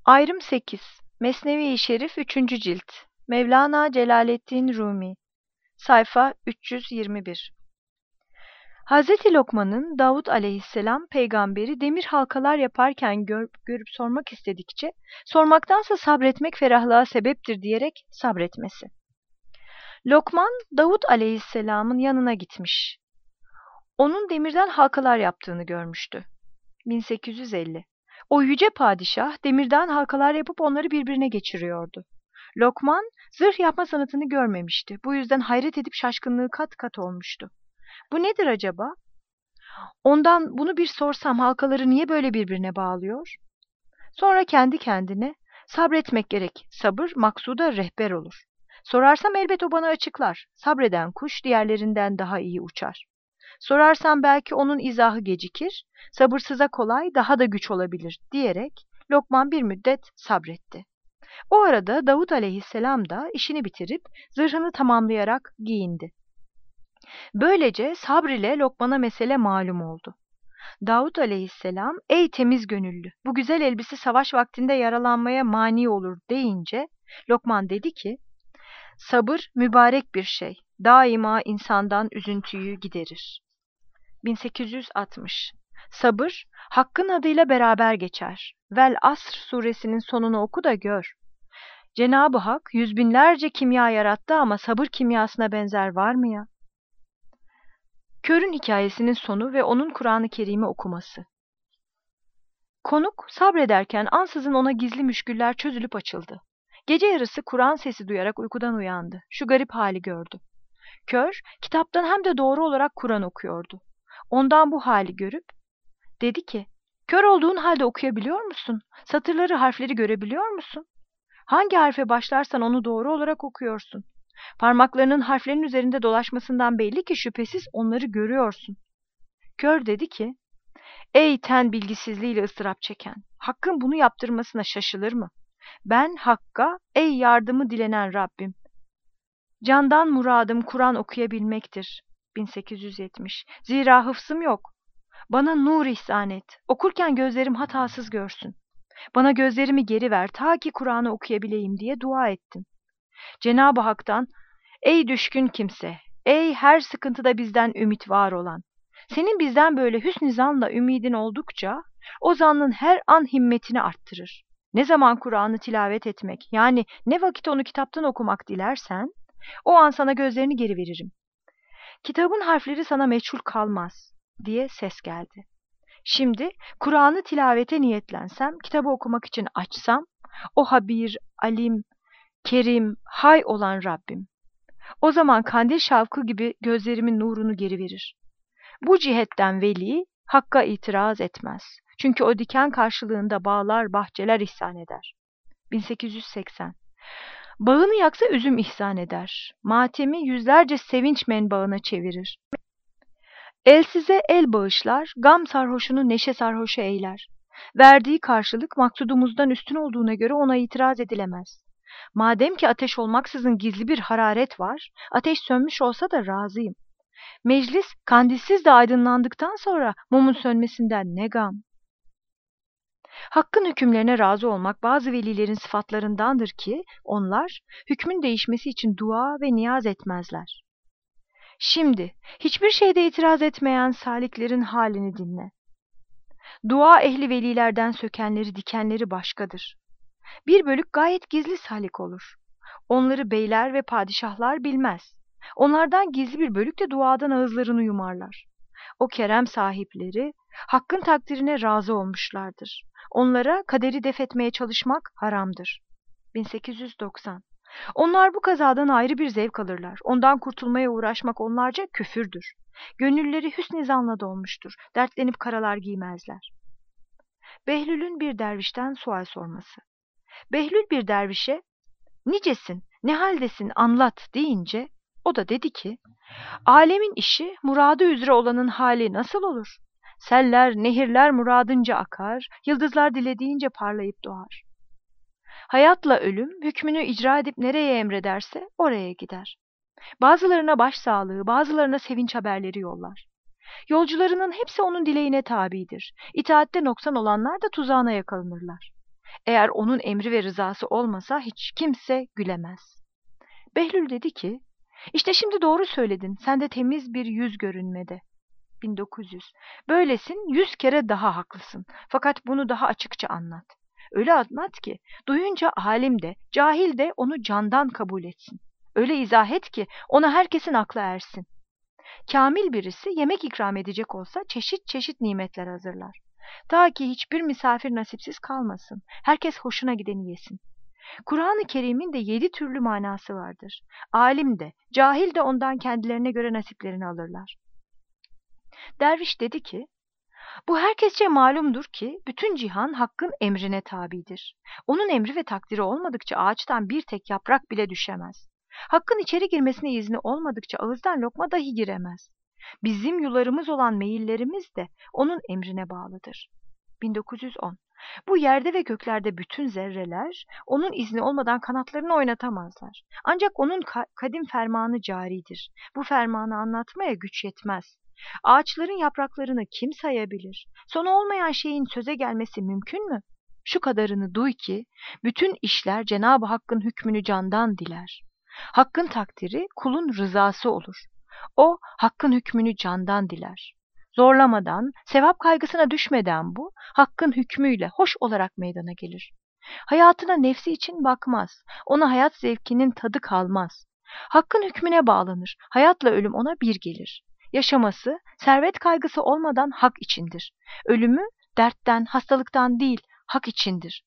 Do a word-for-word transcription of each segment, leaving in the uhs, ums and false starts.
Ayrım sekiz. Mesnevi-i Şerif üçüncü cilt. Mevlana Celaleddin Rumi. Sayfa üç yüz yirmi bir. Hazreti Lokman'ın Davud aleyhisselam peygamberi demir halkalar yaparken gör, görüp sormak istedikçe, sormaktansa sabretmek ferahlığa sebeptir diyerek sabretmesi. Lokman, Davud aleyhisselamın yanına gitmiş. Onun demirden halkalar yaptığını görmüştü. bin sekiz yüz elli. O yüce padişah demirden halkalar yapıp onları birbirine geçiriyordu. Lokman zırh yapma sanatını görmemişti. Bu yüzden hayret edip şaşkınlığı kat kat olmuştu. Bu nedir acaba? Ondan bunu bir sorsam halkaları niye böyle birbirine bağlıyor? Sonra kendi kendine sabretmek gerek. Sabır maksuda rehber olur. Sorarsam elbet o bana açıklar. Sabreden kuş diğerlerinden daha iyi uçar. Sorarsam belki onun izahı gecikir, sabırsıza kolay daha da güç olabilir diyerek Lokman bir müddet sabretti. O arada Davud aleyhisselam da işini bitirip zırhını tamamlayarak giyindi. Böylece sabr ile Lokman'a mesele malum oldu. Davud aleyhisselam, ey temiz gönüllü, bu güzel elbise savaş vaktinde yaralanmaya mani olur deyince, Lokman dedi ki, sabır mübarek bir şey, daima insandan üzüntüyü giderir. bin sekiz yüz altmış. Sabır, Hakk'ın adıyla beraber geçer. Vel Asr suresinin sonunu oku da gör. Cenab-ı Hak yüz binlerce kimya yarattı ama sabır kimyasına benzer var mı ya? Kör'ün hikayesinin sonu ve onun Kur'an-ı Kerim'i okuması. Konuk sabrederken ansızın ona gizli müşküller çözülüp açıldı. Gece yarısı Kur'an sesi duyarak uykudan uyandı. Şu garip hali gördü. Kör, kitaptan hem de doğru olarak Kur'an okuyordu. Ondan bu hali görüp, dedi ki, kör olduğun halde okuyabiliyor musun? Satırları, harfleri görebiliyor musun? Hangi harfe başlarsan onu doğru olarak okuyorsun. Parmaklarının harflerin üzerinde dolaşmasından belli ki şüphesiz onları görüyorsun. Kör dedi ki, ey ten bilgisizliğiyle ıstırap çeken, Hakk'ın bunu yaptırmasına şaşılır mı? Ben Hakk'a, ey yardımı dilenen Rabbim, candan muradım Kur'an okuyabilmektir. bin sekiz yüz yetmiş. Zira hıfzım yok. Bana nur ihsan et. Okurken gözlerim hatasız görsün. Bana gözlerimi geri ver ta ki Kur'an'ı okuyabileyim diye dua ettim. Cenab-ı Hak'tan, ey düşkün kimse, ey her sıkıntıda bizden ümit var olan, senin bizden böyle hüsn-i zanla ümidin oldukça, o zannın her an himmetini arttırır. Ne zaman Kur'an'ı tilavet etmek, yani ne vakit onu kitaptan okumak dilersen, o an sana gözlerini geri veririm. Kitabın harfleri sana meçhul kalmaz, diye ses geldi. Şimdi Kur'an'ı tilavete niyetlensem, kitabı okumak için açsam, o habir, alim, kerim, hay olan Rabbim, o zaman kandil şavkı gibi gözlerimin nurunu geri verir. Bu cihetten veli, Hakk'a itiraz etmez. Çünkü o diken karşılığında bağlar, bahçeler ihsan eder. bin sekiz yüz seksen. Bağını yaksa üzüm ihsan eder. Matemi yüzlerce sevinç menbaına çevirir. Elsize el bağışlar, gam sarhoşunu neşe sarhoşu eyler. Verdiği karşılık maksudumuzdan üstün olduğuna göre ona itiraz edilemez. Madem ki ateş olmaksızın gizli bir hararet var, ateş sönmüş olsa da razıyım. Meclis kandilsiz de aydınlandıktan sonra mumun sönmesinden ne gam. Hakkın hükümlerine razı olmak bazı velilerin sıfatlarındandır ki onlar hükmün değişmesi için dua ve niyaz etmezler. Şimdi hiçbir şeyde itiraz etmeyen saliklerin halini dinle. Dua ehli velilerden sökenleri dikenleri başkadır. Bir bölük gayet gizli salik olur. Onları beyler ve padişahlar bilmez. Onlardan gizli bir bölük de duadan ağızlarını yumarlar. O kerem sahipleri Hakkın takdirine razı olmuşlardır. Onlara kaderi def etmeye çalışmak haramdır. bin sekiz yüz doksan. Onlar bu kazadan ayrı bir zevk alırlar. Ondan kurtulmaya uğraşmak onlarca küfürdür. Gönülleri hüsn-i zanla dolmuştur. Dertlenip karalar giymezler. Behlül'ün bir dervişten sual sorması. Behlül bir dervişe, nicesin, ne haldesin anlat deyince, o da dedi ki, alemin işi muradı üzere olanın hali nasıl olur? Seller, nehirler muradınca akar, yıldızlar dilediğince parlayıp doğar. Hayatla ölüm, hükmünü icra edip nereye emrederse oraya gider. Bazılarına başsağlığı, bazılarına sevinç haberleri yollar. Yolcularının hepsi onun dileğine tabidir. İtaatte noksan olanlar da tuzağına yakalanırlar. Eğer onun emri ve rızası olmasa hiç kimse gülemez. Behlül dedi ki, işte şimdi doğru söyledin, sende temiz bir yüz görünmede. bin dokuz yüz. Böylesin, yüz kere daha haklısın. Fakat bunu daha açıkça anlat. Öyle anlat ki, duyunca alim de, cahil de onu candan kabul etsin. Öyle izah et ki, ona herkesin aklı ersin. Kamil birisi yemek ikram edecek olsa çeşit çeşit nimetler hazırlar. Ta ki hiçbir misafir nasipsiz kalmasın. Herkes hoşuna gideni yesin. Kur'an-ı Kerim'in de yedi türlü manası vardır. Alim de, cahil de ondan kendilerine göre nasiplerini alırlar. Derviş dedi ki, bu herkesçe malumdur ki bütün cihan Hakk'ın emrine tabidir. Onun emri ve takdiri olmadıkça ağaçtan bir tek yaprak bile düşemez. Hakk'ın içeri girmesine izni olmadıkça ağızdan lokma dahi giremez. Bizim yularımız olan meyillerimiz de onun emrine bağlıdır. bin dokuz yüz on. Bu yerde ve göklerde bütün zerreler onun izni olmadan kanatlarını oynatamazlar. Ancak onun ka- kadim fermanı caridir. Bu fermanı anlatmaya güç yetmez. Ağaçların yapraklarını kim sayabilir? Sonu olmayan şeyin söze gelmesi mümkün mü? Şu kadarını duy ki, bütün işler Cenab-ı Hakk'ın hükmünü candan diler. Hakk'ın takdiri kulun rızası olur. O, Hakk'ın hükmünü candan diler. Zorlamadan, sevap kaygısına düşmeden bu, Hakk'ın hükmüyle hoş olarak meydana gelir. Hayatına nefsi için bakmaz, ona hayat zevkinin tadı kalmaz. Hakk'ın hükmüne bağlanır, hayatla ölüm ona bir gelir. Yaşaması, servet kaygısı olmadan hak içindir. Ölümü, dertten, hastalıktan değil, hak içindir.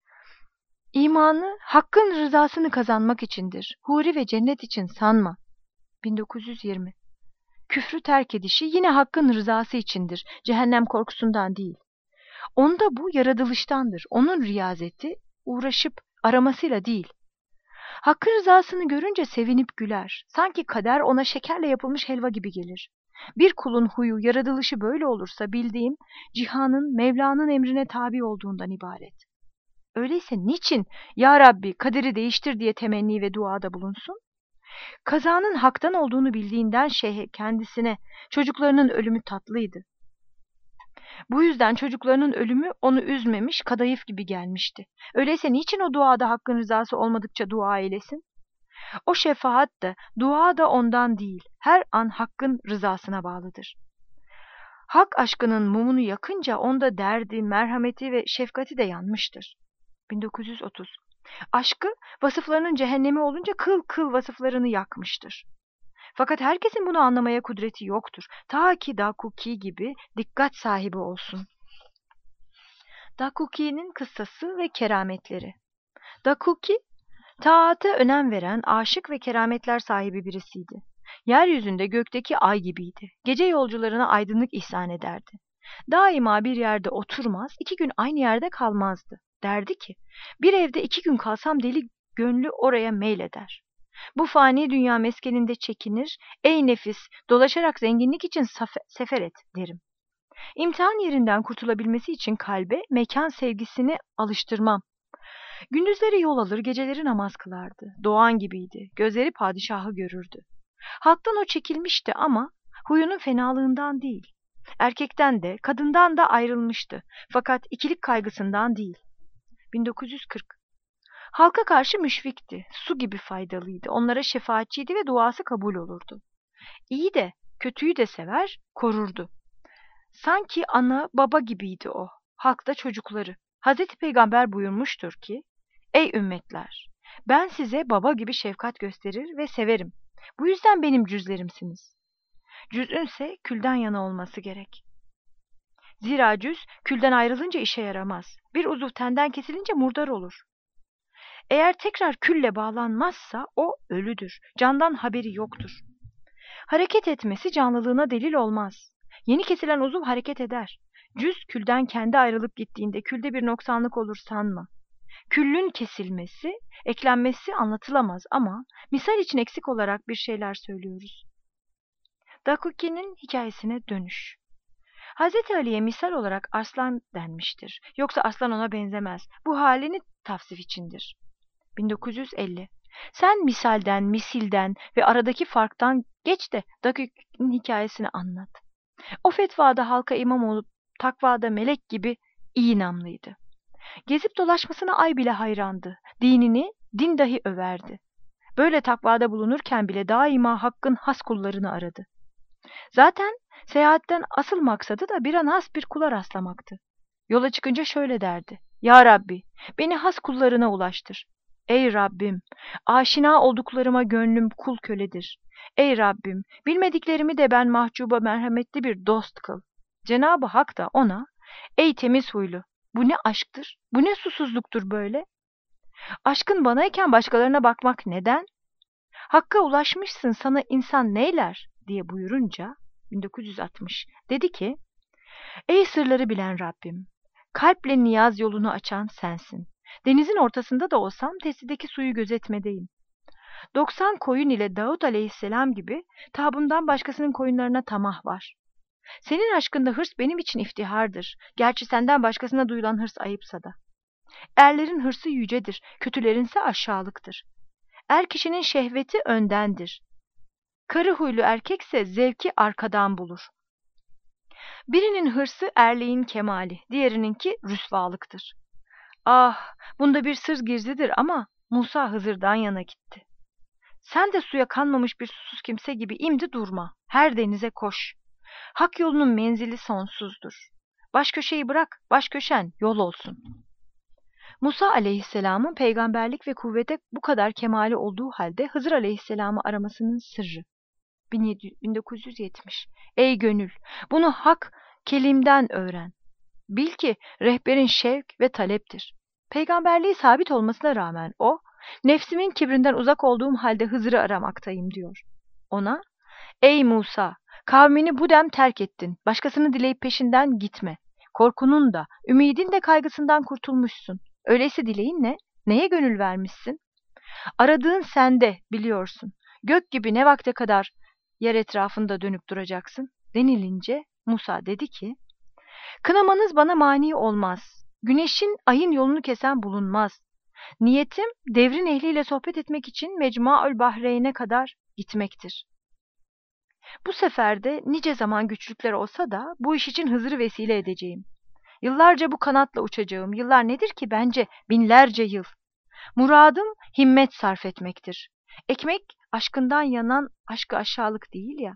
İmanı, Hakk'ın rızasını kazanmak içindir. Huri ve cennet için sanma. bin dokuz yüz yirmi. Küfrü terk edişi yine Hakk'ın rızası içindir. Cehennem korkusundan değil. Onda bu yaratılıştandır. Onun riyazeti, uğraşıp aramasıyla değil. Hakk'ın rızasını görünce sevinip güler. Sanki kader ona şekerle yapılmış helva gibi gelir. Bir kulun huyu, yaratılışı böyle olursa bildiğim, cihanın Mevla'nın emrine tabi olduğundan ibaret. Öyleyse niçin Ya Rabbi kaderi değiştir diye temenni ve duada bulunsun? Kazanın haktan olduğunu bildiğinden şeyhe kendisine çocuklarının ölümü tatlıydı. Bu yüzden çocuklarının ölümü onu üzmemiş, kadayıf gibi gelmişti. Öyleyse niçin o duada Hakkın rızası olmadıkça dua eylesin? O şefaat de, dua da ondan değil, her an Hakkın rızasına bağlıdır. Hak aşkının mumunu yakınca onda derdi, merhameti ve şefkati de yanmıştır. bin dokuz yüz otuz. Aşkı vasıflarının cehennemi olunca kıl kıl vasıflarını yakmıştır. Fakat herkesin bunu anlamaya kudreti yoktur. Ta ki Dakuki gibi dikkat sahibi olsun. Dakuki'nin kıssası ve kerametleri. Dakuki, taata önem veren, aşık ve kerametler sahibi birisiydi. Yeryüzünde gökteki ay gibiydi. Gece yolcularına aydınlık ihsan ederdi. Daima bir yerde oturmaz, iki gün aynı yerde kalmazdı. Derdi ki, bir evde iki gün kalsam deli gönlü oraya meyleder. Bu fani dünya meskeninde çekinir, ey nefis, dolaşarak zenginlik için sefer et derim. İmtihan yerinden kurtulabilmesi için kalbe mekan sevgisini alıştırmam. Gündüzleri yol alır, geceleri namaz kılardı. Doğan gibiydi, gözleri padişahı görürdü. Halktan o çekilmişti ama huyunun fenalığından değil. Erkekten de, kadından da ayrılmıştı. Fakat ikilik kaygısından değil. bin dokuz yüz kırk. Halka karşı müşfikti, su gibi faydalıydı, onlara şefaatçiydi ve duası kabul olurdu. İyi de, kötüyü de sever, korurdu. Sanki ana, baba gibiydi o, halkta çocukları. Hazreti Peygamber buyurmuştur ki, ey ümmetler, ben size baba gibi şefkat gösterir ve severim. Bu yüzden benim cüzlerimsiniz. Cüz'ünse külden yana olması gerek. Zira cüz, külden ayrılınca işe yaramaz. Bir uzuv tenden kesilince murdar olur. Eğer tekrar külle bağlanmazsa o ölüdür. Candan haberi yoktur. Hareket etmesi canlılığına delil olmaz. Yeni kesilen uzuv hareket eder. Cüz külden kendi ayrılıp gittiğinde külde bir noksanlık olur sanma. Küllün kesilmesi, eklenmesi anlatılamaz ama misal için eksik olarak bir şeyler söylüyoruz. Dakuki'nin hikayesine dönüş. Hazreti Ali'ye misal olarak arslan denmiştir. Yoksa aslan ona benzemez. Bu halini tavsif içindir. bin dokuz yüz elli. Sen misalden, misilden ve aradaki farktan geç de Dakuki'nin hikayesini anlat. O fetvada halka imam olup takvada melek gibi iyi namlıydı. Gezip dolaşmasına ay bile hayrandı. Dinini din dahi överdi. Böyle takvada bulunurken bile daima Hakk'ın has kullarını aradı. Zaten seyahatten asıl maksadı da bir an has bir kula rastlamaktı. Yola çıkınca şöyle derdi: Ya Rabbi, beni has kullarına ulaştır. Ey Rabbim, aşina olduklarıma gönlüm kul köledir. Ey Rabbim, bilmediklerimi de ben mahcuba merhametli bir dost kıl. Cenab-ı Hak da ona, ey temiz huylu, bu ne aşktır, bu ne susuzluktur böyle? Aşkın banayken başkalarına bakmak neden? Hakka ulaşmışsın, sana insan neyler diye buyurunca bin dokuz yüz altmış dedi ki: Ey sırları bilen Rabbim, kalple niyaz yolunu açan sensin. Denizin ortasında da olsam testideki suyu gözetmedeyim. Doksan koyun ile Davut aleyhisselam gibi ta bundan başkasının koyunlarına tamah var. Senin aşkında hırs benim için iftihardır. Gerçi senden başkasına duyulan hırs ayıpsa da. Erlerin hırsı yücedir, kötülerinse aşağılıktır. Er kişinin şehveti öndendir. Karı huylu erkekse zevki arkadan bulur. Birinin hırsı erliğin kemali, diğerininki rüsvalıktır. Ah, bunda bir sır gizlidir ama Musa Hızır'dan yana gitti. Sen de suya kanmamış bir susuz kimse gibi imdi durma, her denize koş. Hak yolunun menzili sonsuzdur. Baş köşeyi bırak, baş köşen yol olsun. Musa aleyhisselamın peygamberlik ve kuvvete bu kadar kemali olduğu halde Hızır aleyhisselamı aramasının sırrı. bin dokuz yüz yetmiş. Ey gönül, bunu hak kelimden öğren. Bil ki rehberin şevk ve taleptir. Peygamberliği sabit olmasına rağmen o, nefsimin kibrinden uzak olduğum halde Hızır'ı aramaktayım diyor. Ona, ey Musa, kavmini bu dem terk ettin, başkasını dileyip peşinden gitme. Korkunun da, ümidin de kaygısından kurtulmuşsun. Öyleyse dileğin ne? Neye gönül vermişsin? Aradığın sende, biliyorsun. Gök gibi ne vakte kadar yer etrafında dönüp duracaksın denilince Musa dedi ki, kınamanız bana mani olmaz. Güneşin, ayın yolunu kesen bulunmaz. Niyetim devrin ehliyle sohbet etmek için Mecmuaül Bahreyn'e kadar gitmektir. Bu sefer de nice zaman güçlükler olsa da bu iş için Hızır'ı vesile edeceğim. Yıllarca bu kanatla uçacağım. Yıllar nedir ki? Bence binlerce yıl. Muradım himmet sarf etmektir. Ekmek aşkından yanan aşkı aşağılık değil ya.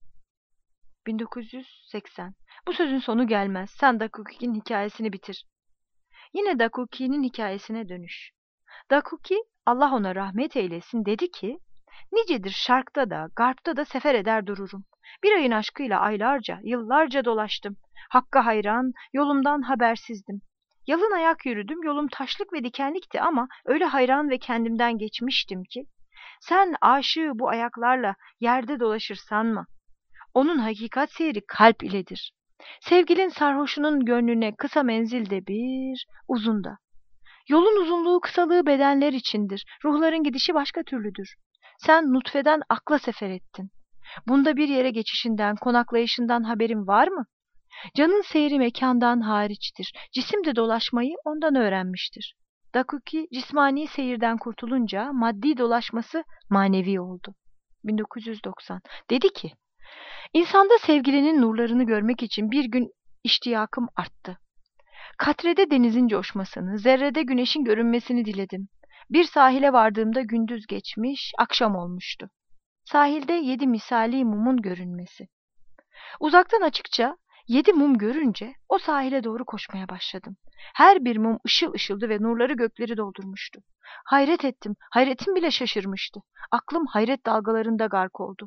bin dokuz yüz seksen. Bu sözün sonu gelmez. Sen Dakuki'nin hikayesini bitir. Yine Dakuki'nin hikayesine dönüş. Dakuki, Allah ona rahmet eylesin, dedi ki, nicedir şarkta da garpta da sefer eder dururum. Bir ayın aşkıyla aylarca, yıllarca dolaştım. Hakka hayran, yolumdan habersizdim. Yalın ayak yürüdüm, yolum taşlık ve dikenlikti ama öyle hayran ve kendimden geçmiştim ki, sen aşığı bu ayaklarla yerde dolaşır sanma. Onun hakikat seyri kalp iledir. Sevgilin sarhoşunun gönlüne kısa menzilde bir, uzun da. Yolun uzunluğu kısalığı bedenler içindir. Ruhların gidişi başka türlüdür. Sen nutfeden akla sefer ettin. Bunda bir yere geçişinden, konaklayışından haberin var mı? Canın seyri mekandan hariçtir. Cisim de dolaşmayı ondan öğrenmiştir. Dakuki cismani seyirden kurtulunca maddi dolaşması manevi oldu. bin dokuz yüz doksan. Dedi ki, İnsanda sevgilinin nurlarını görmek için bir gün iştiyakım arttı. Katrede denizin coşmasını, zerrede güneşin görünmesini diledim. Bir sahile vardığımda gündüz geçmiş, akşam olmuştu. Sahilde yedi misali mumun görünmesi. Uzaktan açıkça yedi mum görünce o sahile doğru koşmaya başladım. Her bir mum ışıl ışıldı ve nurları gökleri doldurmuştu. Hayret ettim, hayretim bile şaşırmıştı. Aklım hayret dalgalarında gark oldu.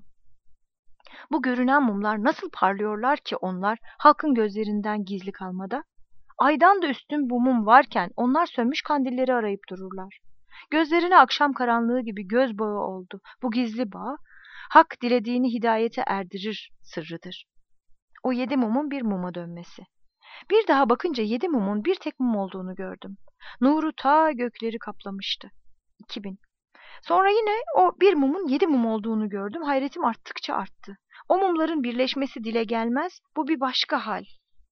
Bu görünen mumlar nasıl parlıyorlar ki onlar halkın gözlerinden gizli kalmada? Aydan da üstün bu mum varken onlar sönmüş kandilleri arayıp dururlar. Gözlerine akşam karanlığı gibi göz bağı oldu. Bu gizli bağ, hak dilediğini hidayete erdirir sırrıdır. O yedi mumun bir muma dönmesi. Bir daha bakınca yedi mumun bir tek mum olduğunu gördüm. Nuru ta gökleri kaplamıştı. iki bin. Sonra yine o bir mumun yedi mum olduğunu gördüm. Hayretim arttıkça arttı. O mumların birleşmesi dile gelmez. Bu bir başka hal.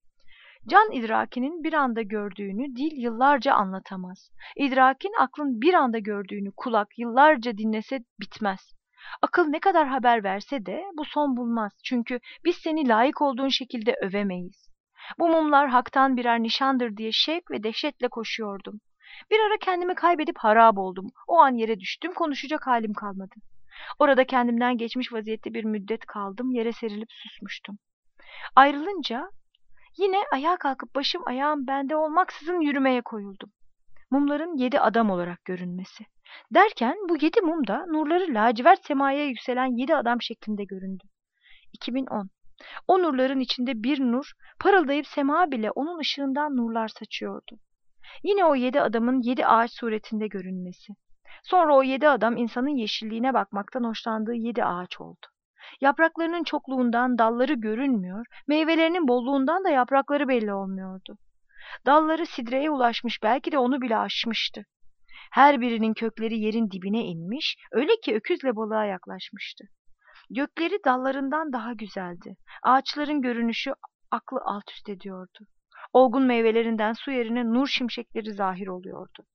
Can idrakinin bir anda gördüğünü dil yıllarca anlatamaz. İdrakin aklın bir anda gördüğünü kulak yıllarca dinlese bitmez. Akıl ne kadar haber verse de bu son bulmaz. Çünkü biz seni layık olduğun şekilde övemeyiz. Bu mumlar haktan birer nişandır diye şevk ve dehşetle koşuyordum. Bir ara kendimi kaybedip harap oldum. O an yere düştüm, konuşacak halim kalmadı. Orada kendimden geçmiş vaziyette bir müddet kaldım, yere serilip susmuştum. Ayrılınca yine ayağa kalkıp başım ayağım bende olmaksızın yürümeye koyuldum. Mumların yedi adam olarak görünmesi. Derken bu yedi mum da nurları lacivert semaya yükselen yedi adam şeklinde göründü. iki bin on. O nurların içinde bir nur, parıldayıp sema bile onun ışığından nurlar saçıyordu. Yine o yedi adamın yedi ağaç suretinde görünmesi. Sonra o yedi adam insanın yeşilliğine bakmaktan hoşlandığı yedi ağaç oldu. Yapraklarının çokluğundan dalları görünmüyor, meyvelerinin bolluğundan da yaprakları belli olmuyordu. Dalları sidreye ulaşmış, belki de onu bile aşmıştı. Her birinin kökleri yerin dibine inmiş, öyle ki öküzle balığa yaklaşmıştı. Gökleri dallarından daha güzeldi. Ağaçların görünüşü aklı alt üst ediyordu. Olgun meyvelerinden su yerine nur şimşekleri zahir oluyordu.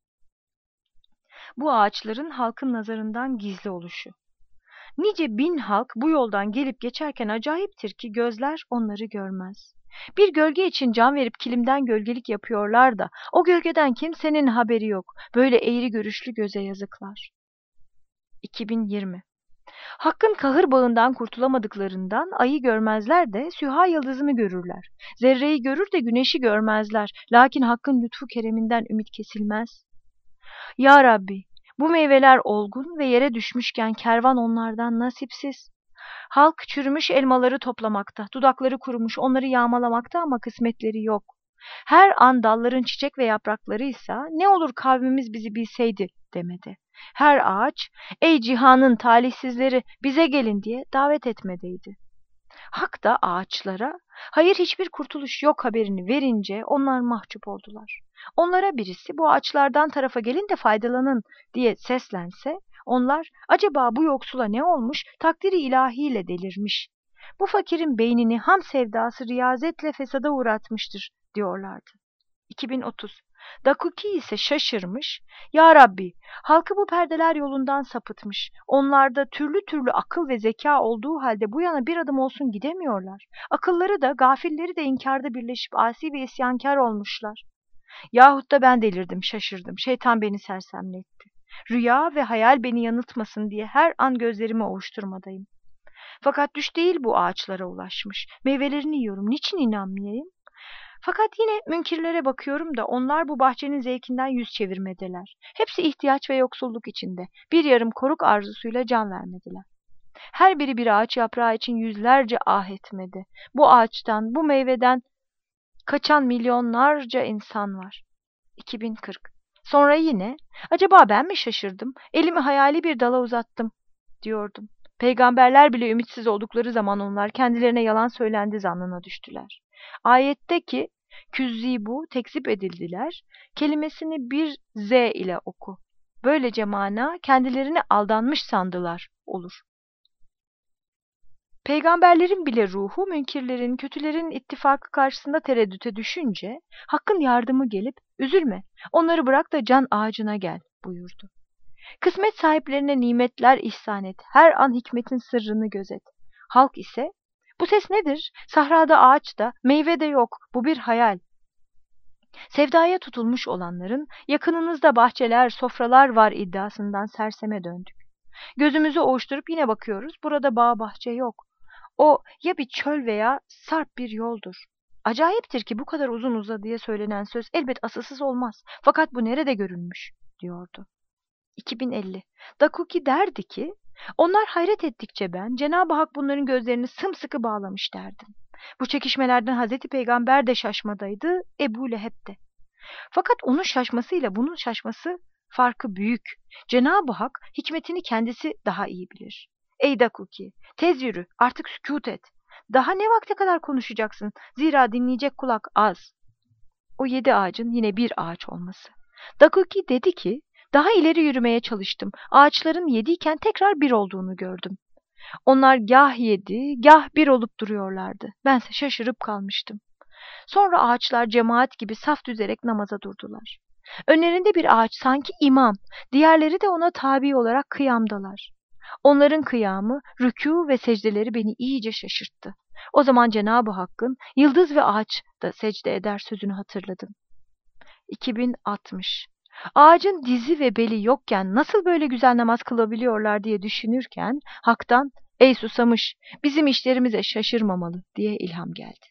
Bu ağaçların halkın nazarından gizli oluşu. Nice bin halk bu yoldan gelip geçerken acayiptir ki gözler onları görmez. Bir gölge için can verip kilimden gölgelik yapıyorlar da o gölgeden kimsenin haberi yok. Böyle eğri görüşlü göze yazıklar. iki bin yirmi. Hakkın kahır bağından kurtulamadıklarından ayı görmezler de süha yıldızını görürler. Zerreyi görür de güneşi görmezler. Lakin Hakkın lütfu kereminden ümit kesilmez. Ya Rabbi, bu meyveler olgun ve yere düşmüşken kervan onlardan nasipsiz. Halk çürümüş elmaları toplamakta, dudakları kurumuş onları yağmalamakta ama kısmetleri yok. Her an dalların çiçek ve yapraklarıysa ne olur kavmimiz bizi bilseydi demedi. Her ağaç, ey cihanın talihsizleri bize gelin diye davet etmedeydi. Hak da ağaçlara, hayır hiçbir kurtuluş yok haberini verince onlar mahcup oldular. Onlara birisi bu ağaçlardan tarafa gelin de faydalanın diye seslense, onlar acaba bu yoksula ne olmuş, takdiri ilahiyle delirmiş. Bu fakirin beynini ham sevdası riyazetle fesada uğratmıştır diyorlardı. iki bin otuz. Dakuki ise şaşırmış, Ya Rabbi, halkı bu perdeler yolundan sapıtmış. Onlarda türlü türlü akıl ve zeka olduğu halde bu yana bir adım olsun gidemiyorlar. Akılları da gafilleri de inkarda birleşip asi ve isyankar olmuşlar. Yahut da ben delirdim, şaşırdım. Şeytan beni sersemletti. Rüya ve hayal beni yanıltmasın diye her an gözlerimi ovuşturmadayım. Fakat düş değil bu ağaçlara ulaşmış. Meyvelerini yiyorum. Niçin inanmayayım? Fakat yine münkirlere bakıyorum da onlar bu bahçenin zevkinden yüz çevirmediler. Hepsi ihtiyaç ve yoksulluk içinde. Bir yarım koruk arzusuyla can vermediler. Her biri bir ağaç yaprağı için yüzlerce ah etmedi. Bu ağaçtan, bu meyveden kaçan milyonlarca insan var. iki bin kırk. Sonra yine, acaba ben mi şaşırdım? Elimi hayali bir dala uzattım, diyordum. Peygamberler bile ümitsiz oldukları zaman onlar kendilerine yalan söylendi zannına düştüler. Ayetteki küzzibu tekzip edildiler kelimesini bir z ile oku. Böylece mana kendilerini aldanmış sandılar olur. Peygamberlerin bile ruhu münkirlerin, kötülerin ittifakı karşısında tereddüte düşünce Hakkın yardımı gelip üzülme, onları bırak da can ağacına gel buyurdu. Kısmet sahiplerine nimetler ihsan et, her an hikmetin sırrını gözet. Halk ise bu ses nedir? Sahrada ağaç da, meyve de yok, bu bir hayal. Sevdaya tutulmuş olanların yakınınızda bahçeler, sofralar var iddiasından serseme döndük. Gözümüzü ovuşturup yine bakıyoruz, burada bağ bahçe yok. O ya bir çöl veya sarp bir yoldur. Acayiptir ki bu kadar uzun uzadıya söylenen söz elbet asılsız olmaz. Fakat bu nerede görülmüş, diyordu. iki bin elli. Dakuki derdi ki, onlar hayret ettikçe ben, Cenab-ı Hak bunların gözlerini sımsıkı bağlamış derdim. Bu çekişmelerden Hazreti Peygamber de şaşmadaydı, Ebu Leheb de. Fakat onun şaşmasıyla bunun şaşması farkı büyük. Cenab-ı Hak hikmetini kendisi daha iyi bilir. Ey Dakuki, tez yürü, artık sükût et. Daha ne vakte kadar konuşacaksın? Zira dinleyecek kulak az. O yedi ağacın yine bir ağaç olması. Dakuki dedi ki, daha ileri yürümeye çalıştım. Ağaçların yediyken tekrar bir olduğunu gördüm. Onlar gah yedi, gah bir olup duruyorlardı. Bense şaşırıp kalmıştım. Sonra ağaçlar cemaat gibi saf düzerek namaza durdular. Önlerinde bir ağaç sanki imam, diğerleri de ona tabi olarak kıyamdalar. Onların kıyamı, rükû ve secdeleri beni iyice şaşırttı. O zaman Cenab-ı Hakk'ın yıldız ve ağaç da secde eder sözünü hatırladım. iki bin altmış. Ağacın dizi ve beli yokken nasıl böyle güzel namaz kılabiliyorlar diye düşünürken Hak'tan ey susamış bizim işlerimize şaşırmamalı diye ilham geldi.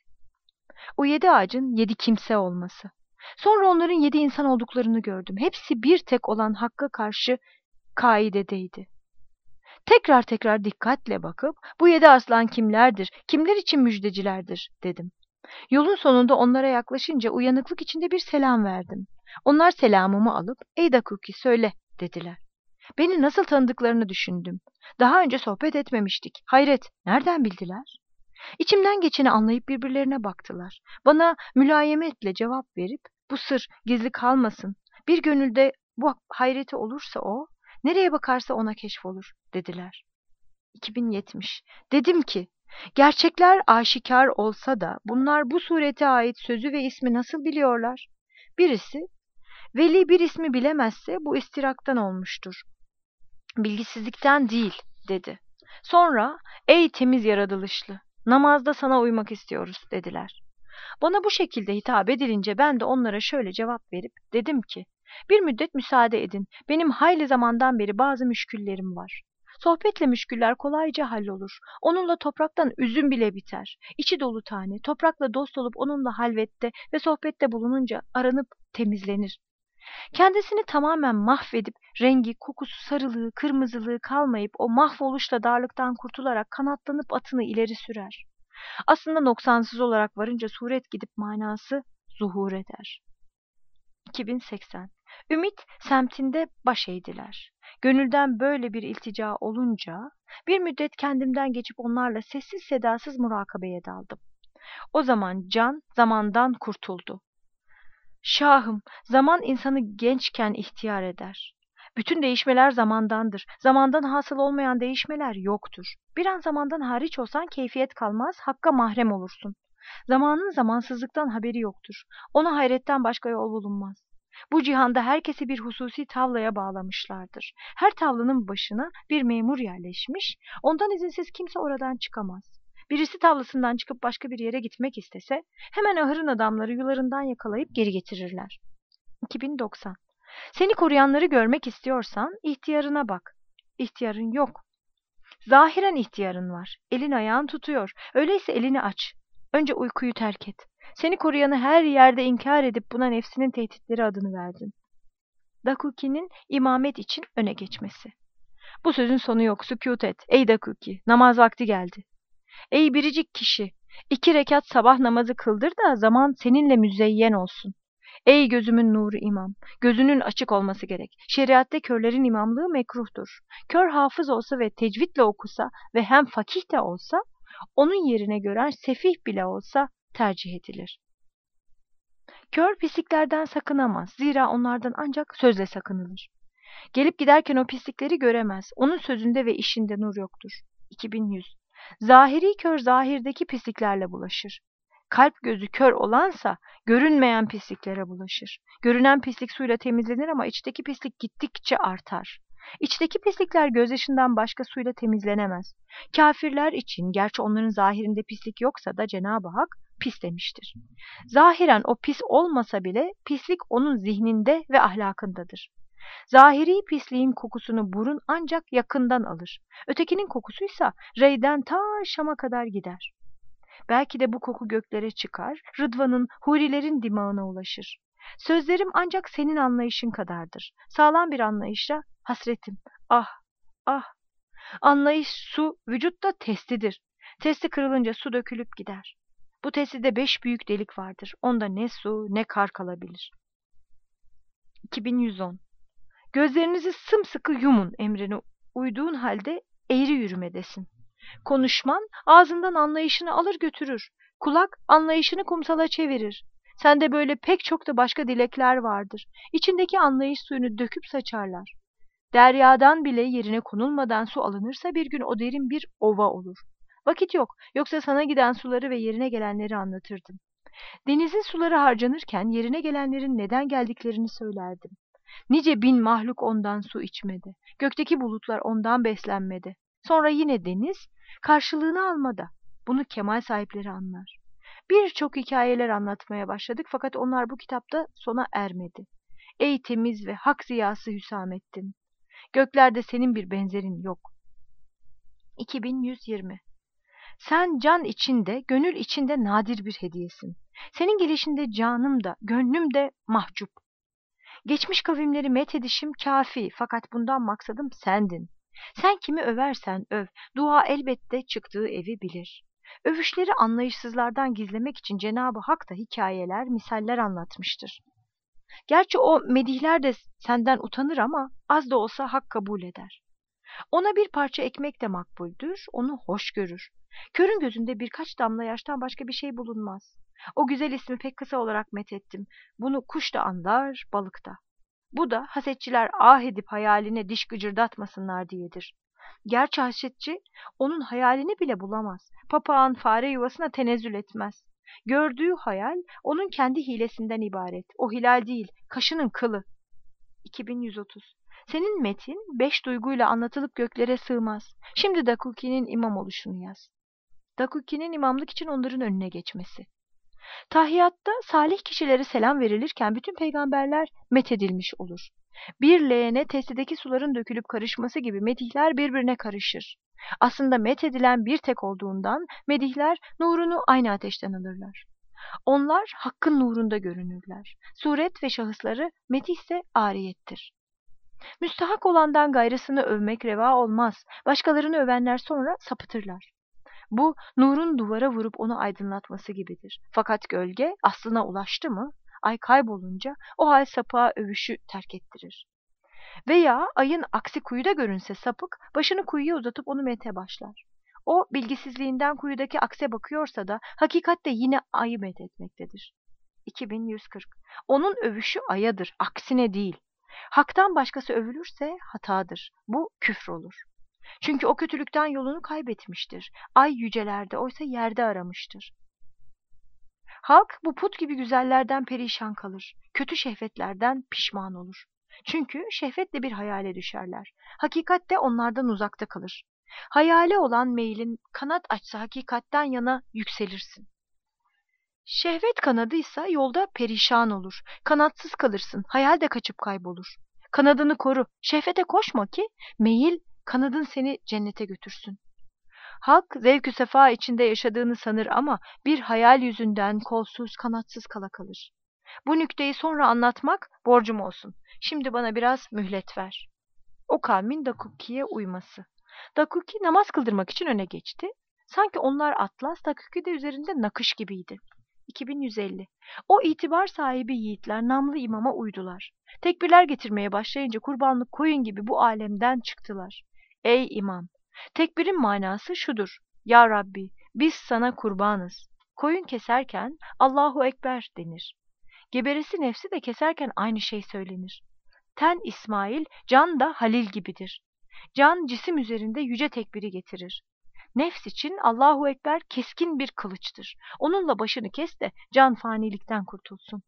O yedi ağacın yedi kimse olması. Sonra onların yedi insan olduklarını gördüm. Hepsi bir tek olan Hakk'a karşı kaidedeydi. Tekrar tekrar dikkatle bakıp bu yedi aslan kimlerdir, kimler için müjdecilerdir dedim. Yolun sonunda onlara yaklaşınca uyanıklık içinde bir selam verdim. Onlar selamımı alıp ey Dakuki söyle dediler. Beni nasıl tanıdıklarını düşündüm. Daha önce sohbet etmemiştik. Hayret, nereden bildiler? İçimden geçeni anlayıp birbirlerine baktılar. Bana mülayemetle cevap verip bu sır gizli kalmasın. Bir gönülde bu hayreti olursa o, nereye bakarsa ona keşfolur dediler. iki bin yetmiş. Dedim ki, gerçekler aşikar olsa da bunlar bu surete ait sözü ve ismi nasıl biliyorlar? Birisi, veli bir ismi bilemezse bu istiraktan olmuştur. Bilgisizlikten değil dedi. Sonra, ey temiz yaratılışlı, namazda sana uymak istiyoruz dediler. Bana bu şekilde hitap edilince ben de onlara şöyle cevap verip dedim ki, bir müddet müsaade edin, benim hayli zamandan beri bazı müşküllerim var. Sohbetle müşküller kolayca hallolur. Onunla topraktan üzüm bile biter. İçi dolu tane, toprakla dost olup onunla halvette ve sohbette bulununca aranıp temizlenir. Kendisini tamamen mahvedip rengi, kokusu, sarılığı, kırmızılığı kalmayıp o mahvoluşla darlıktan kurtularak kanatlanıp atını ileri sürer. Aslında noksansız olarak varınca suret gidip manası zuhur eder. iki bin seksen. Ümit semtinde baş eğdiler. Gönülden böyle bir iltica olunca bir müddet kendimden geçip onlarla sessiz sedasız murakabeye daldım. O zaman can zamandan kurtuldu. Şahım, zaman insanı gençken ihtiyar eder. Bütün değişmeler zamandandır. Zamandan hasıl olmayan değişmeler yoktur. Bir an zamandan hariç olsan keyfiyet kalmaz, hakka mahrem olursun. Zamanın zamansızlıktan haberi yoktur. Ona hayretten başka yol bulunmaz. Bu cihanda herkesi bir hususi tavlaya bağlamışlardır. Her tavlanın başına bir memur yerleşmiş, ondan izinsiz kimse oradan çıkamaz. Birisi tavlasından çıkıp başka bir yere gitmek istese, hemen ahırın adamları yularından yakalayıp geri getirirler. iki bin doksan. Seni koruyanları görmek istiyorsan ihtiyarına bak. İhtiyarın yok. Zahiren ihtiyarın var. Elin ayağın tutuyor. Öyleyse elini aç. Önce uykuyu terk et. Seni koruyanı her yerde inkar edip buna nefsinin tehditleri adını verdin. Dakuki'nin imamet için öne geçmesi. Bu sözün sonu yok. Sükût et. Ey Dakuki, namaz vakti geldi. Ey biricik kişi, iki rekat sabah namazı kıldır da zaman seninle müzeyyen olsun. Ey gözümün nuru imam, gözünün açık olması gerek. Şeriatte körlerin imamlığı mekruhtur. Kör hafız olsa ve tecvidle okusa ve hem fakih de olsa, onun yerine gören sefih bile olsa tercih edilir. Kör pisliklerden sakınamaz. Zira onlardan ancak sözle sakınılır. Gelip giderken o pislikleri göremez. Onun sözünde ve işinde nur yoktur. iki bin yüz. Zahiri kör zahirdeki pisliklerle bulaşır. Kalp gözü kör olansa görünmeyen pisliklere bulaşır. Görünen pislik suyla temizlenir ama içteki pislik gittikçe artar. İçteki pislikler gözyaşından başka suyla temizlenemez. Kafirler için, gerçi onların zahirinde pislik yoksa da Cenab-ı Hak pis demiştir. Zahiren o pis olmasa bile pislik onun zihninde ve ahlakındadır. Zahiri pisliğin kokusunu burun ancak yakından alır. Ötekinin kokusuysa reyden ta Şam'a kadar gider. Belki de bu koku göklere çıkar, Rıdvan'ın, hurilerin dimağına ulaşır. Sözlerim ancak senin anlayışın kadardır. Sağlam bir anlayışla hasretim, ah, ah. Anlayış su, vücutta testidir. Testi kırılınca su dökülüp gider. Bu testide beş büyük delik vardır. Onda ne su ne kar kalabilir. iki bin yüz on. Gözlerinizi sımsıkı yumun emrine uyduğun halde eğri yürümedesin. Konuşman ağzından anlayışını alır götürür. Kulak anlayışını kumsala çevirir. Sende böyle pek çok da başka dilekler vardır. İçindeki anlayış suyunu döküp saçarlar. Deryadan bile yerine konulmadan su alınırsa bir gün o derin bir ova olur. Vakit yok, yoksa sana giden suları ve yerine gelenleri anlatırdım. Denizin suları harcanırken yerine gelenlerin neden geldiklerini söylerdim. Nice bin mahluk ondan su içmedi. Gökteki bulutlar ondan beslenmedi. Sonra yine deniz karşılığını almadı. Bunu kemal sahipleri anlar. Birçok hikayeler anlatmaya başladık fakat onlar bu kitapta sona ermedi. Ey temiz ve hak ziyası Hüsamettin! Göklerde senin bir benzerin yok. iki bin yüz yirmi. Sen can içinde, gönül içinde nadir bir hediyesin. Senin gelişinde canım da, gönlüm de mahcup. Geçmiş kavimleri methedişim kafi fakat bundan maksadım sendin. Sen kimi översen öv, dua elbette çıktığı evi bilir. Övüşleri anlayışsızlardan gizlemek için Cenab-ı Hak da hikayeler, misaller anlatmıştır. Gerçi o medihler de senden utanır ama az da olsa hak kabul eder. Ona bir parça ekmek de makbuldür, onu hoş görür. Körün gözünde birkaç damla yaştan başka bir şey bulunmaz. O güzel ismi pek kısa olarak methettim. Bunu kuş da anlar, balık da. Bu da hasetçiler ah edip hayaline diş gıcırdatmasınlar diyedir. Gerçi hasetçi onun hayalini bile bulamaz. Papağan fare yuvasına tenezzül etmez. Gördüğü hayal onun kendi hilesinden ibaret. O hilal değil, kaşının kılı. iki bin yüz otuz. Senin metin beş duyguyla anlatılıp göklere sığmaz. Şimdi Dakuki'nin imam oluşunu yaz. Dakuki'nin imamlık için onların önüne geçmesi. Tahiyatta salih kişilere selam verilirken bütün peygamberler methedilmiş olur. Bir leğene testideki suların dökülüp karışması gibi medihler birbirine karışır. Aslında methedilen bir tek olduğundan medihler nurunu aynı ateşten alırlar. Onlar hakkın nurunda görünürler. Suret ve şahısları medihse ariyettir. Müstahak olandan gayrısını övmek reva olmaz. Başkalarını övenler sonra sapıtırlar. Bu nurun duvara vurup onu aydınlatması gibidir. Fakat gölge aslına ulaştı mı, ay kaybolunca o hal sapığa övüşü terk ettirir. Veya ayın aksi kuyuda görünse sapık başını kuyuya uzatıp onu methe başlar. O bilgisizliğinden kuyudaki akse bakıyorsa da hakikatte yine ayı methetmektedir. iki bin yüz kırk. Onun övüşü ayadır, aksine değil. Hak'tan başkası övülürse hatadır. Bu küfür olur. Çünkü o kötülükten yolunu kaybetmiştir. Ay yücelerde oysa yerde aramıştır. Halk bu put gibi güzellerden perişan kalır. Kötü şehvetlerden pişman olur. Çünkü şehvetle bir hayale düşerler. Hakikat de onlardan uzakta kalır. Hayale olan meylin kanat açsa hakikatten yana yükselirsin. Şehvet kanadıysa yolda perişan olur. Kanatsız kalırsın. Hayal de kaçıp kaybolur. Kanadını koru. Şehvete koşma ki meyil kanadın seni cennete götürsün. Halk zevk-ü sefa içinde yaşadığını sanır ama bir hayal yüzünden kolsuz, kanatsız kala kalır. Bu nükteyi sonra anlatmak borcum olsun. Şimdi bana biraz mühlet ver. O kavmin Dakuki'ye uyması. Dakuki namaz kıldırmak için öne geçti. Sanki onlar atlas, Dakuki de üzerinde nakış gibiydi. iki bin yüz elli. O itibar sahibi yiğitler namlı imama uydular. Tekbirler getirmeye başlayınca kurbanlık koyun gibi bu alemden çıktılar. Ey imam! Tekbirin manası şudur. Ya Rabbi, biz sana kurbanız. Koyun keserken Allahu Ekber denir. Geberesi nefsi de keserken aynı şey söylenir. Ten İsmail, can da Halil gibidir. Can cisim üzerinde yüce tekbiri getirir. Nefs için Allahu Ekber keskin bir kılıçtır. Onunla başını kes de can fanilikten kurtulsun.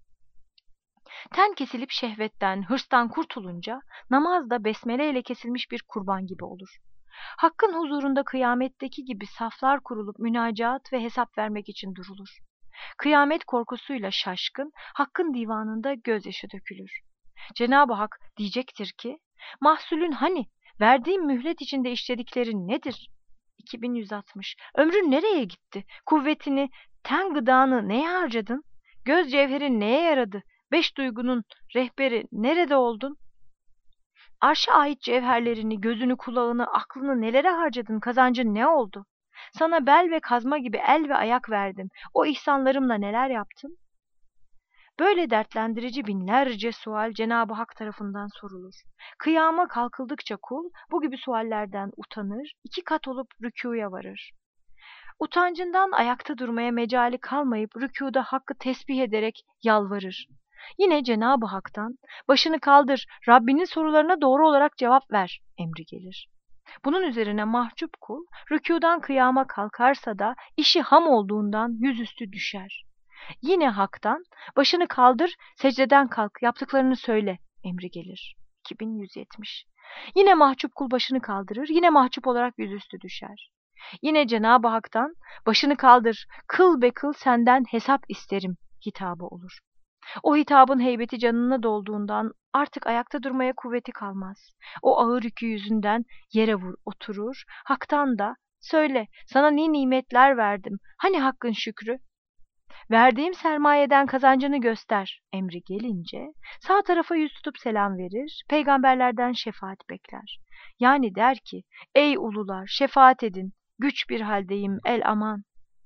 Ten kesilip şehvetten, hırstan kurtulunca namaz da besmele ile kesilmiş bir kurban gibi olur. Hakkın huzurunda kıyametteki gibi saflar kurulup münacaat ve hesap vermek için durulur. Kıyamet korkusuyla şaşkın, Hakkın divanında gözyaşı dökülür. Cenab-ı Hak diyecektir ki, mahsulün hani, verdiğim mühlet içinde işlediklerin nedir? iki bin yüz altmış. Ömrün nereye gitti? Kuvvetini, ten gıdanı neye harcadın? Göz cevherin neye yaradı? Beş duygunun rehberi nerede oldun? Arşa ait cevherlerini, gözünü, kulağını, aklını nelere harcadın? Kazancın ne oldu? Sana bel ve kazma gibi el ve ayak verdim. O ihsanlarımla neler yaptın? Böyle dertlendirici binlerce sual Cenab-ı Hak tarafından sorulur. Kıyama kalkıldıkça kul bu gibi suallerden utanır, iki kat olup rükûya varır. Utancından ayakta durmaya mecali kalmayıp rükûda Hakk'ı tesbih ederek yalvarır. Yine Cenab-ı Hak'tan başını kaldır, Rabbinin sorularına doğru olarak cevap ver emri gelir. Bunun üzerine mahcup kul rükûdan kıyama kalkarsa da işi ham olduğundan yüzüstü düşer. Yine Hak'tan başını kaldır, secdeden kalk, yaptıklarını söyle emri gelir. iki bin yüz yetmiş. Yine mahcup kul başını kaldırır, yine mahcup olarak yüzüstü düşer. Yine Cenab-ı Hak'tan başını kaldır, kıl be kıl senden hesap isterim hitabı olur. O hitabın heybeti canına dolduğundan artık ayakta durmaya kuvveti kalmaz. O ağır yükü yüzünden yere vur, oturur, Hak'tan da söyle sana ne nimetler verdim, hani hakkın şükrü? Verdiğim sermayeden kazancını göster emri gelince sağ tarafa yüz tutup selam verir, peygamberlerden şefaat bekler. Yani der ki ey ulular şefaat edin, güç bir haldeyim el aman.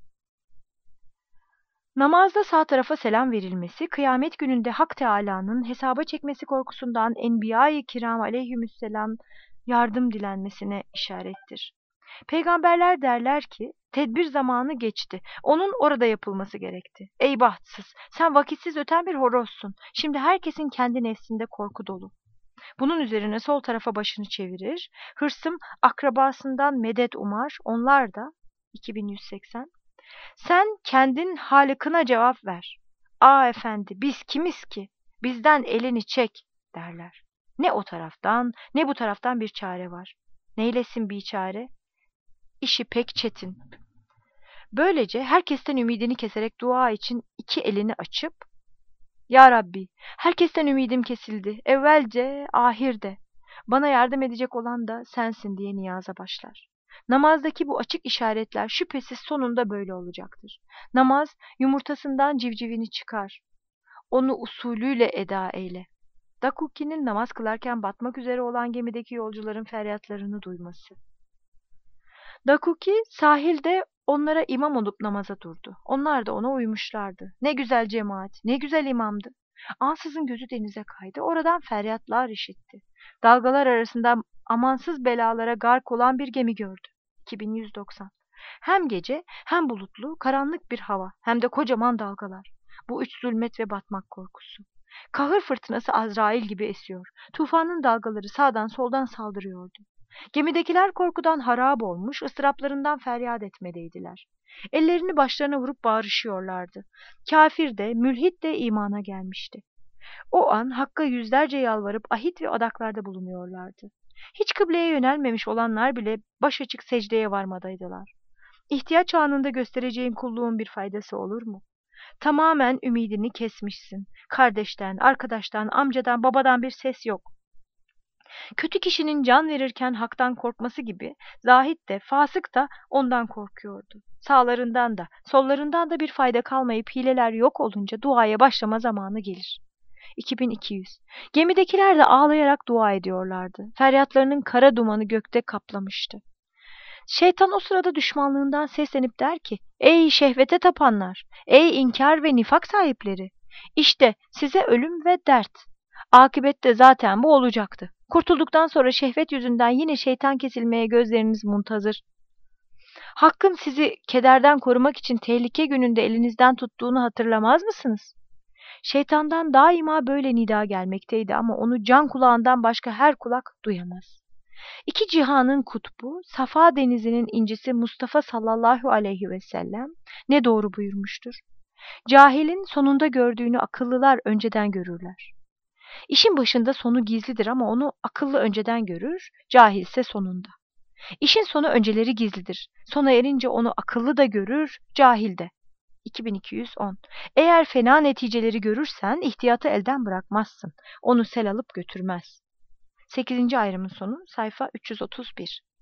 Namazda sağ tarafa selam verilmesi, kıyamet gününde Hak Teâlâ'nın hesaba çekmesi korkusundan Enbiya-i Kiram aleyhümüsselam yardım dilenmesine işarettir. Peygamberler derler ki, tedbir zamanı geçti, onun orada yapılması gerekti. Ey bahtsız, sen vakitsiz öten bir horozsun. Şimdi herkesin kendi nefsinde korku dolu. Bunun üzerine sol tarafa başını çevirir, hırsım akrabasından medet umar, onlar da iki bin yüz seksen. Sen kendin Halık'ına cevap ver. Aa efendi biz kimiz ki? Bizden elini çek derler. Ne o taraftan ne bu taraftan bir çare var. Neylesin bir çare? İşi pek çetin. Böylece herkesten ümidini keserek dua için iki elini açıp Ya Rabbi herkesten ümidim kesildi. Evvelce ahirde. Bana yardım edecek olan da sensin diye niyaza başlar. Namazdaki bu açık işaretler şüphesiz sonunda böyle olacaktır. Namaz yumurtasından civcivini çıkar. Onu usulüyle eda eyle. Dakuki'nin namaz kılarken batmak üzere olan gemideki yolcuların feryatlarını duyması. Dakuki sahilde onlara imam olup namaza durdu. Onlar da ona uymuşlardı. Ne güzel cemaat, ne güzel imamdı. Ansızın gözü denize kaydı. Oradan feryatlar işitti. Dalgalar arasında amansız belalara gark olan bir gemi gördü. iki bin yüz doksan. Hem gece hem bulutlu, karanlık bir hava, hem de kocaman dalgalar. Bu üç zulmet ve batmak korkusu. Kahır fırtınası Azrail gibi esiyor. Tufanın dalgaları sağdan soldan saldırıyordu. Gemidekiler korkudan harap olmuş, ıstıraplarından feryat etmedeydiler. Ellerini başlarına vurup bağırışıyorlardı. Kafir de, mülhit de imana gelmişti. O an Hakk'a yüzlerce yalvarıp ahit ve adaklarda bulunuyorlardı. Hiç kıbleye yönelmemiş olanlar bile başaçık secdeye varmadaydılar. İhtiyaç anında göstereceğin kulluğun bir faydası olur mu? Tamamen ümidini kesmişsin. Kardeşten, arkadaştan, amcadan, babadan bir ses yok. Kötü kişinin can verirken haktan korkması gibi zahit de fasık da ondan korkuyordu. Sağlarından da sollarından da bir fayda kalmayıp hileler yok olunca duaya başlama zamanı gelir. iki bin iki yüz. Gemidekiler de ağlayarak dua ediyorlardı. Feryatlarının kara dumanı gökte kaplamıştı. Şeytan o sırada düşmanlığından seslenip der ki, ey şehvete tapanlar, ey inkar ve nifak sahipleri, işte size ölüm ve dert. Akibette zaten bu olacaktı. Kurtulduktan sonra şehvet yüzünden yine şeytan kesilmeye gözleriniz muntazır. Hakkın sizi kederden korumak için tehlike gününde elinizden tuttuğunu hatırlamaz mısınız? Şeytandan daima böyle nida gelmekteydi ama onu can kulağından başka her kulak duyamaz. İki cihanın kutbu, Safa denizinin incisi Mustafa sallallahu aleyhi ve sellem ne doğru buyurmuştur. Cahilin sonunda gördüğünü akıllılar önceden görürler. İşin başında sonu gizlidir ama onu akıllı önceden görür, cahilse sonunda. İşin sonu önceleri gizlidir. Sona erince onu akıllı da görür, cahil de. iki bin iki yüz on. Eğer fena neticeleri görürsen ihtiyatı elden bırakmazsın. Onu sel alıp götürmez. sekizinci ayrımın sonu sayfa üç yüz otuz bir.